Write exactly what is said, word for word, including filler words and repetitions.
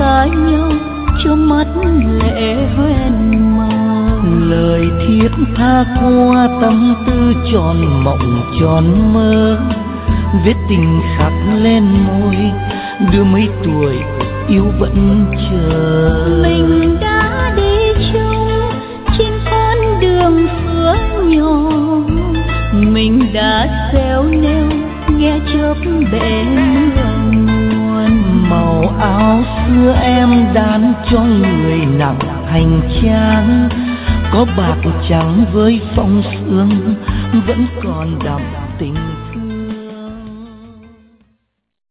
vai nhau cho mắt lệ hoen mờ. Lời thiết tha qua tâm tư tròn mộng tròn mơ, viết tình khắc lên môi đưa mấy tuổi yêu vẫn chờ. Mình đã đi chung trên con đường xưa nhỏ, mình đã xéo neo nghe chớp bể mưa nguồn. Màu áo xưa em đan cho người nặng hành trang, có bạc trắng với phong sương vẫn còn đậm tình.